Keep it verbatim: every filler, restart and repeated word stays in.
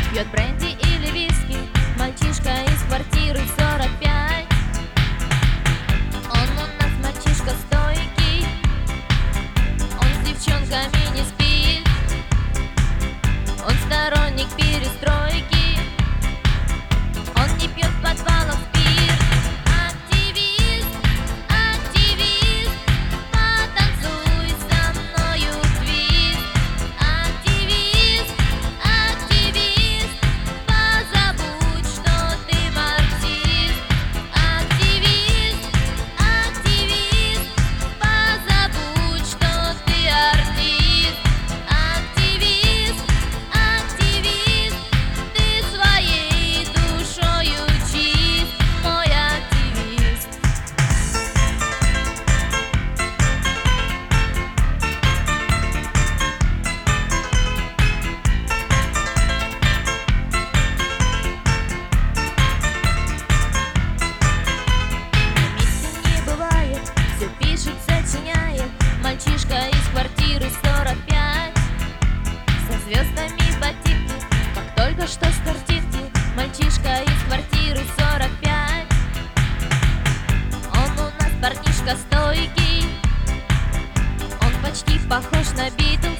Пьет бренди или виски, мальчишка из квартиры сорок пять. Он у нас мальчишка стойкий, он с девчонками не спит, он сторонник перестройки, он не пьет в подвалах спирт. Активист, активист, потанцуй со мною твист. Активист, активист, позабудь, что ты марксист. Активист, активист, позабудь, что ты артист. Активист, активист, ты своей душою чист, мой активист. Митинг не бывает, все пишет, сочиняет мальчишка из квартиры сорок пять. Со звездами ботинки, как только что с картинки. Мальчишка из квартиры сорок пять. Он у нас парнишка стойкий, он почти похож на Битлз.